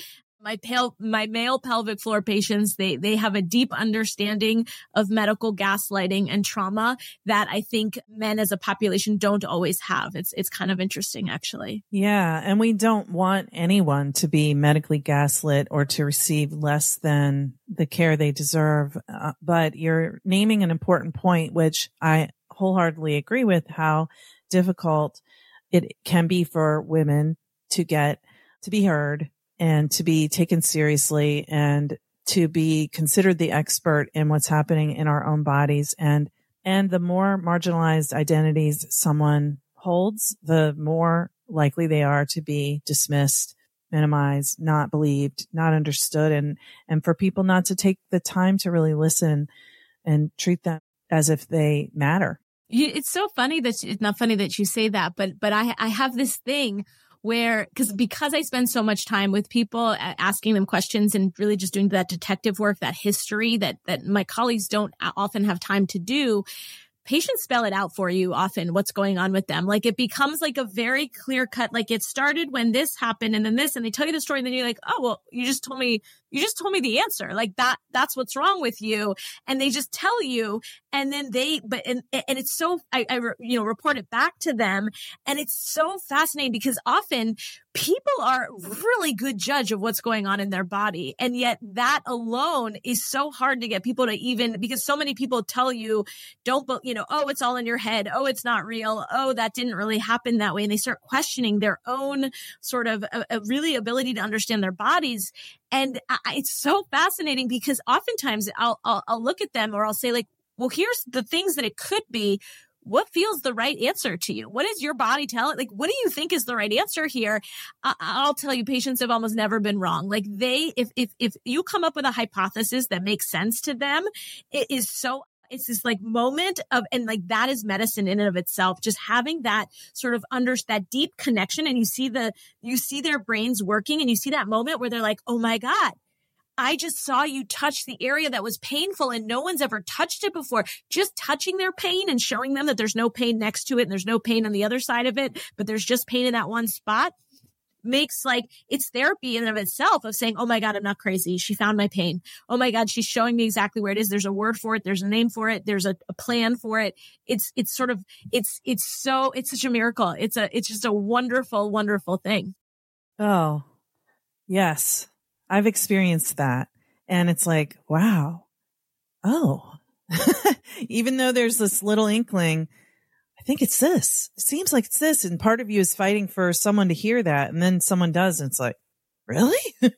my male pelvic floor patients, they have a deep understanding of medical gaslighting and trauma that I think men as a population don't always have. It's kind of interesting, actually. Yeah. And we don't want anyone to be medically gaslit or to receive less than the care they deserve. But you're naming an important point, which I wholeheartedly agree with, how difficult it can be for women to be heard and to be taken seriously and to be considered the expert in what's happening in our own bodies. And the more marginalized identities someone holds, the more likely they are to be dismissed, minimized, not believed, not understood, and for people not to take the time to really listen and treat them as if they matter. It's so funny that it's not funny that you say that, but I have this thing where, because I spend so much time with people, asking them questions and really just doing that detective work, that history that my colleagues don't often have time to do. Patients spell it out for you often, what's going on with them. Like it becomes like a very clear cut, like it started when this happened and then this, and they tell you the story and then you're like, oh, well, you just told me the answer. Like that's what's wrong with you. And they just tell you. And then and it's so, I report it back to them. And it's so fascinating because often people are really good judge of what's going on in their body. And yet that alone is so hard to get people to even, because so many people tell you, oh, it's all in your head. Oh, it's not real. Oh, that didn't really happen that way. And they start questioning their own sort of really ability to understand their bodies. And it's so fascinating because oftentimes I'll look at them or I'll say like, well, here's the things that it could be. What feels the right answer to you? What is your body telling? Like, what do you think is the right answer here? I'll tell you, patients have almost never been wrong. Like if you come up with a hypothesis that makes sense to them, it's this like moment of, and like that is medicine in and of itself, just having that sort of that deep connection. And you see their brains working and you see that moment where they're like, oh my God, I just saw you touch the area that was painful and no one's ever touched it before. Just touching their pain and showing them that there's no pain next to it and there's no pain on the other side of it, but there's just pain in that one spot, makes like it's therapy in and of itself of saying, oh my God, I'm not crazy. She found my pain. Oh my God, she's showing me exactly where it is. There's a word for it. There's a name for it. There's a plan for it. It's such a miracle. It's just a wonderful, wonderful thing. Oh, yes. I've experienced that. And it's like, wow. Oh, even though there's this little inkling, I think it's this. It seems like it's this. And part of you is fighting for someone to hear that. And then someone does. And it's like, really?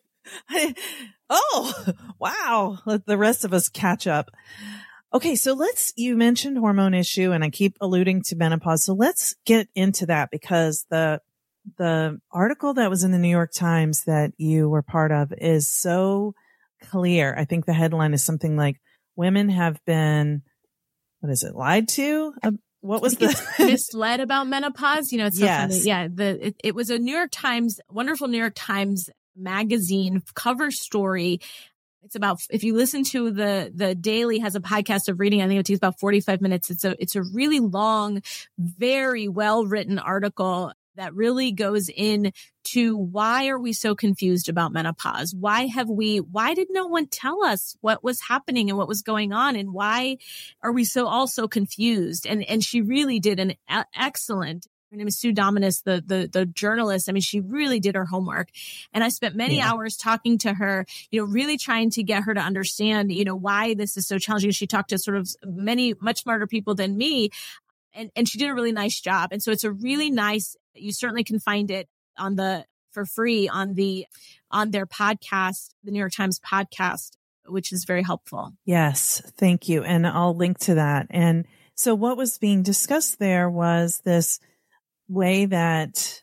Oh, wow. Let the rest of us catch up. Okay. So you mentioned hormone issue and I keep alluding to menopause. So let's get into that because the the article that was in the New York Times that you were part of is so clear. I think the headline is something like, women have been, what is it, lied to? What was misled about menopause? You know, it's so funny. Yes. Yeah. It was a New York Times, wonderful New York Times magazine cover story. It's about, if you listen to the Daily has a podcast of reading, I think it takes about 45 minutes. It's a really long, very well written article that really goes in to why are we so confused about menopause? Why did no one tell us what was happening and what was going on? And why are we all so confused? And she really did an excellent, her name is Sue Dominus, the journalist. I mean, she really did her homework. And I spent many hours talking to her, really trying to get her to understand, why this is so challenging. She talked to sort of much smarter people than me. And she did a really nice job. And so it's a really nice, you certainly can find it for free on their podcast, the New York Times podcast, which is very helpful. Yes. Thank you. And I'll link to that. And so what was being discussed there was this way that,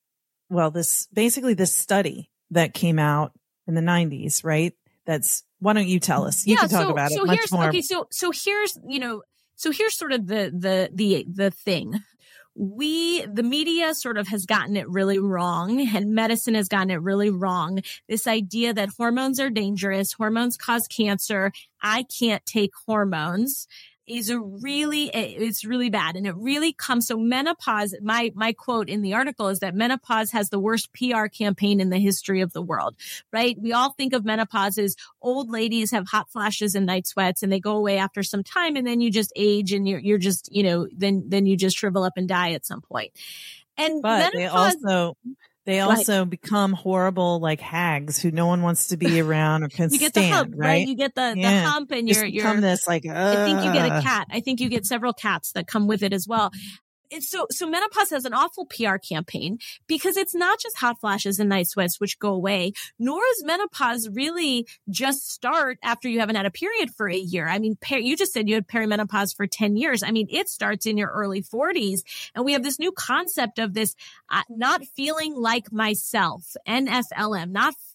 this study that came out in the 90s, right? Why don't you tell us? You can talk about it much more. Okay. So here's sort of the thing. The media sort of has gotten it really wrong, and medicine has gotten it really wrong. This idea that hormones are dangerous, hormones cause cancer, I can't take hormones is it's really bad. And it really comes, so menopause, my quote in the article is that menopause has the worst PR campaign in the history of the world, right? We all think of menopause as old ladies have hot flashes and night sweats and they go away after some time, and then you just age and you're just, then you just shrivel up and die at some point. But menopause, they also become horrible, like hags who no one wants to be around or can stand. You get the hump, right? You get the hump, and you're become this like. I think you get a cat. I think you get several cats that come with it as well. And so menopause has an awful PR campaign because it's not just hot flashes and night sweats which go away, nor is menopause really just start after you haven't had a period for a year. I mean, you just said you had perimenopause for 10 years. I mean, it starts in your early 40s. And we have this new concept of this not feeling like myself, NFLM,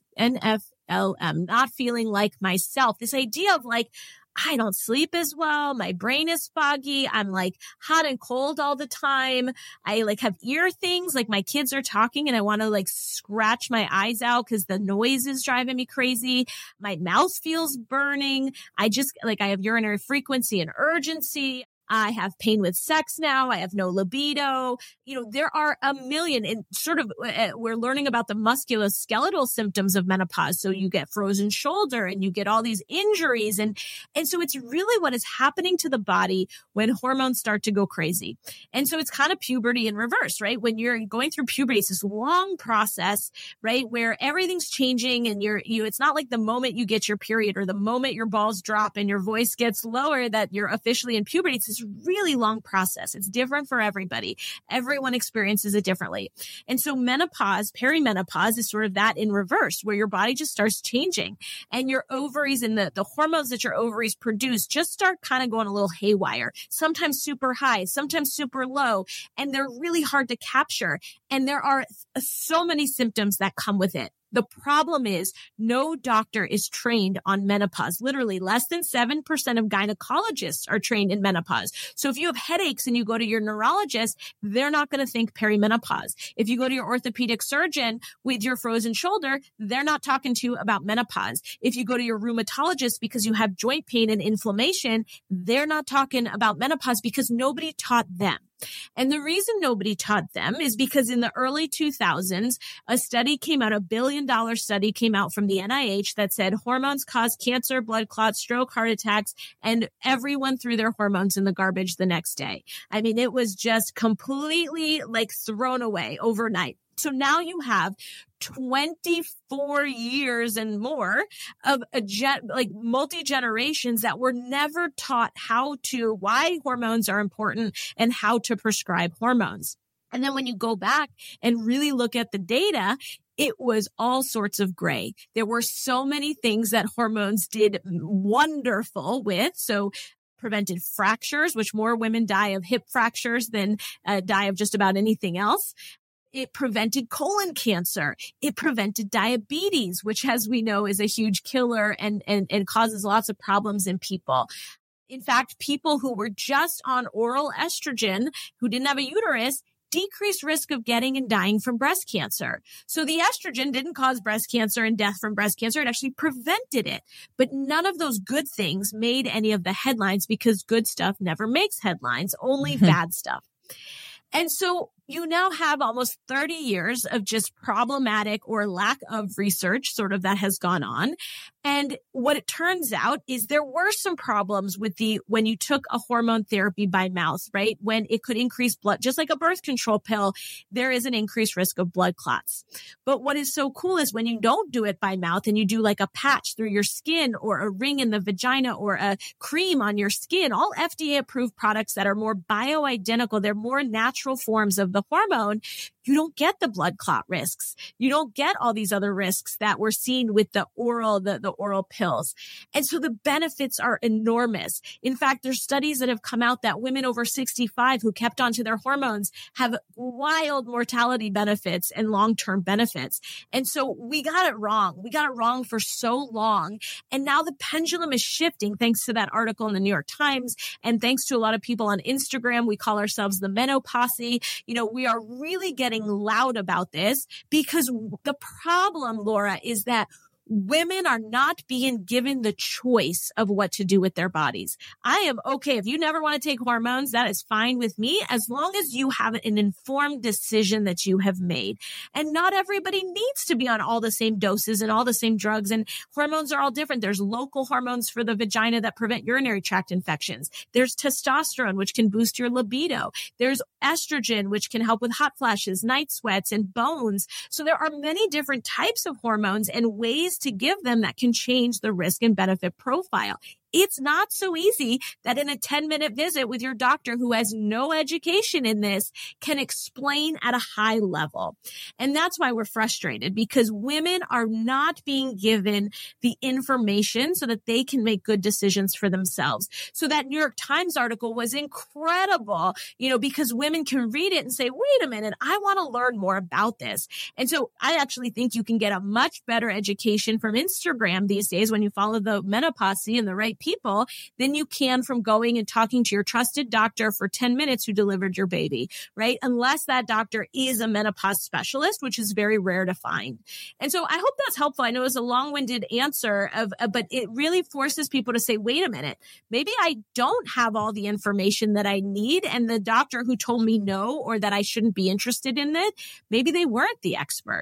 not feeling like myself. This idea of like, I don't sleep as well. My brain is foggy. I'm like hot and cold all the time. I like have ear things, like my kids are talking and I want to like scratch my eyes out because the noise is driving me crazy. My mouth feels burning. I have urinary frequency and urgency. I have pain with sex now. I have no libido. There are a million, and sort of we're learning about the musculoskeletal symptoms of menopause. So you get frozen shoulder and you get all these injuries. And so it's really what is happening to the body when hormones start to go crazy. And so it's kind of puberty in reverse, right? When you're going through puberty, it's this long process, right? Where everything's changing and it's not like the moment you get your period or the moment your balls drop and your voice gets lower that you're officially in puberty. It's this really long process. It's different for everybody. Everyone experiences it differently. And so menopause, perimenopause is sort of that in reverse, where your body just starts changing and your ovaries and the hormones that your ovaries produce just start kind of going a little haywire, sometimes super high, sometimes super low, and they're really hard to capture. And there are so many symptoms that come with it. The problem is no doctor is trained on menopause. Literally less than 7% of gynecologists are trained in menopause. So if you have headaches and you go to your neurologist, they're not going to think perimenopause. If you go to your orthopedic surgeon with your frozen shoulder, they're not talking to you about menopause. If you go to your rheumatologist because you have joint pain and inflammation, they're not talking about menopause because nobody taught them. And the reason nobody taught them is because in the early 2000s, a study came out, $1 billion study came out from the NIH that said hormones cause cancer, blood clots, stroke, heart attacks, and everyone threw their hormones in the garbage the next day. I mean, it was just completely like thrown away overnight. So now you have 24 years and more of multi-generations that were never taught why hormones are important and how to prescribe hormones. And then when you go back and really look at the data, it was all sorts of gray. There were so many things that hormones did wonderful with. So prevented fractures, which more women die of hip fractures than die of just about anything else. It prevented colon cancer. It prevented diabetes, which, as we know, is a huge killer and causes lots of problems in people. In fact, people who were just on oral estrogen, who didn't have a uterus, decreased risk of getting and dying from breast cancer. So the estrogen didn't cause breast cancer and death from breast cancer. It actually prevented it. But none of those good things made any of the headlines because good stuff never makes headlines, only bad stuff. And so you now have almost 30 years of just problematic or lack of research sort of that has gone on. And what it turns out is there were some problems with when you took a hormone therapy by mouth, right? When it could increase blood, just like a birth control pill, there is an increased risk of blood clots. But what is so cool is when you don't do it by mouth and you do like a patch through your skin or a ring in the vagina or a cream on your skin, all FDA approved products that are more bioidentical, they're more natural forms of the hormone, you don't get the blood clot risks. You don't get all these other risks that we're seeing with the oral pills. And so the benefits are enormous. In fact, there's studies that have come out that women over 65 who kept onto their hormones have wild mortality benefits and long-term benefits. And so we got it wrong. We got it wrong for so long. And now the pendulum is shifting thanks to that article in the New York Times and thanks to a lot of people on Instagram. We call ourselves the menopause. You know, we are really getting loud about this because the problem, Laura, is that women are not being given the choice of what to do with their bodies. I am okay. If you never want to take hormones, that is fine with me, as long as you have an informed decision that you have made. And not everybody needs to be on all the same doses and all the same drugs. And hormones are all different. There's local hormones for the vagina that prevent urinary tract infections. There's testosterone, which can boost your libido. There's estrogen, which can help with hot flashes, night sweats, and bones. So there are many different types of hormones and ways to give them that can change the risk and benefit profile. It's not so easy that in a 10-minute visit with your doctor who has no education in this can explain at a high level. And that's why we're frustrated, because women are not being given the information so that they can make good decisions for themselves. So that New York Times article was incredible, because women can read it and say, wait a minute, I want to learn more about this. And so I actually think you can get a much better education from Instagram these days when you follow the menopause and the right people than you can from going and talking to your trusted doctor for 10 minutes who delivered your baby, right? Unless that doctor is a menopause specialist, which is very rare to find. And so I hope that's helpful. I know it's a long-winded answer but it really forces people to say, wait a minute, maybe I don't have all the information that I need. And the doctor who told me no, or that I shouldn't be interested in it, maybe they weren't the expert.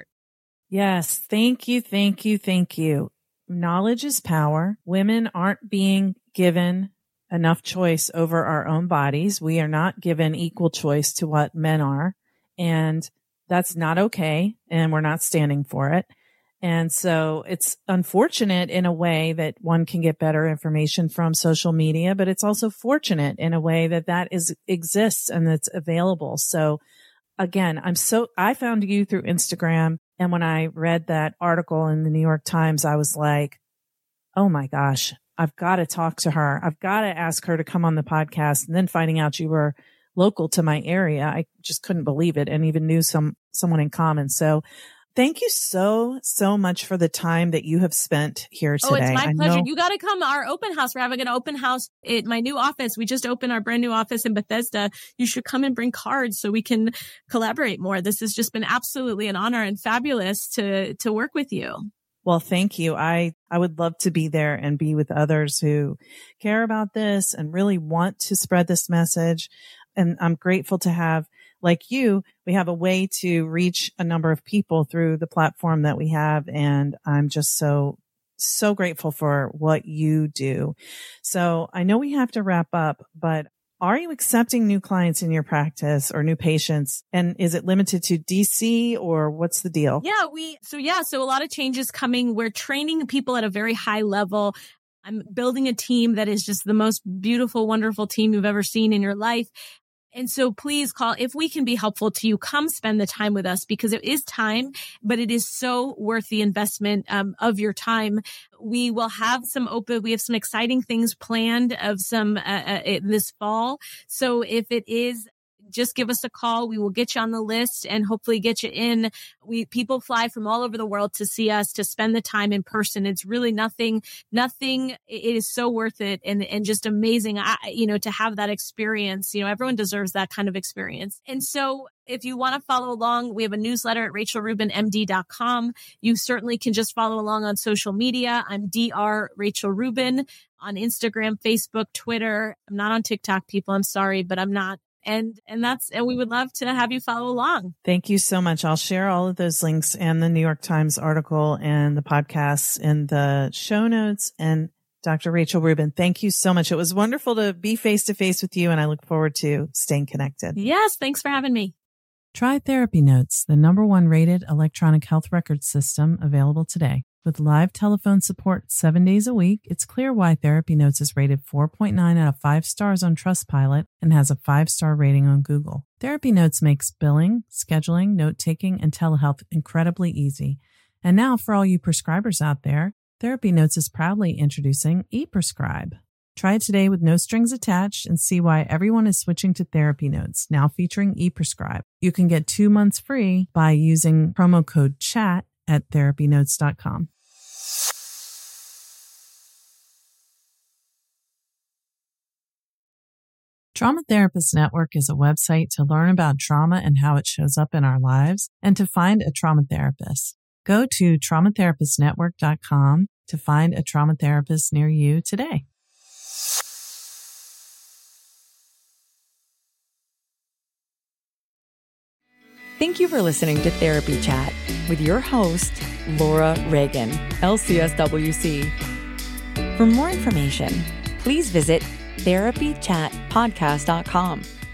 Yes. Thank you. Thank you. Thank you. Knowledge is power. Women aren't being given enough choice over our own bodies. We are not given equal choice to what men are. And that's not okay. And we're not standing for it. And so it's unfortunate in a way that one can get better information from social media, but it's also fortunate in a way that exists and that's available. So again, I found you through Instagram. And when I read that article in the New York Times, I was like, oh my gosh, I've got to talk to her. I've got to ask her to come on the podcast. And then finding out you were local to my area, I just couldn't believe it, and even knew someone in common. So thank you so much for the time that you have spent here today. Oh, it's my pleasure. You got to come to our open house. We're having an open house at my new office. We just opened our brand new office in Bethesda. You should come and bring cards so we can collaborate more. This has just been absolutely an honor and fabulous to work with you. Well, thank you. I would love to be there and be with others who care about this and really want to spread this message. And I'm grateful to have, like you, we have a way to reach a number of people through the platform that we have. And I'm just so grateful for what you do. So I know we have to wrap up, but are you accepting new clients in your practice or new patients? And is it limited to DC, or what's the deal? So a lot of changes coming. We're training people at a very high level. I'm building a team that is just the most beautiful, wonderful team you've ever seen in your life. And so please call. If we can be helpful to you, come spend the time with us, because it is time, but it is so worth the investment of your time. We will have we have some exciting things planned of this fall. So if it is just give us a call. We will get you on the list and hopefully get you in. People fly from all over the world to see us, to spend the time in person. It's really nothing. It is so worth it and just amazing, to have that experience. Everyone deserves that kind of experience. And so if you want to follow along, we have a newsletter at rachelrubinmd.com. You certainly can just follow along on social media. I'm Dr. Rachel Rubin on Instagram, Facebook, Twitter. I'm not on TikTok, people. I'm sorry, but I'm not. And we would love to have you follow along. Thank you so much. I'll share all of those links and the New York Times article and the podcasts in the show notes. And Dr. Rachel Rubin, thank you so much. It was wonderful to be face to face with you, and I look forward to staying connected. Yes. Thanks for having me. Try Therapy Notes, the #1 rated electronic health record system available today. With live telephone support 7 days a week, it's clear why Therapy Notes is rated 4.9 out of 5 stars on Trustpilot and has a 5-star rating on Google. Therapy Notes makes billing, scheduling, note-taking, and telehealth incredibly easy. And now, for all you prescribers out there, Therapy Notes is proudly introducing ePrescribe. Try it today with no strings attached and see why everyone is switching to Therapy Notes, now featuring ePrescribe. You can get 2 months free by using promo code CHAT at therapynotes.com. Trauma Therapist Network is a website to learn about trauma and how it shows up in our lives and to find a trauma therapist. Go to traumatherapistnetwork.com to find a trauma therapist near you today. Thank you for listening to Therapy Chat with your host, Laura Reagan, LCSWC. For more information, please visit therapychatpodcast.com.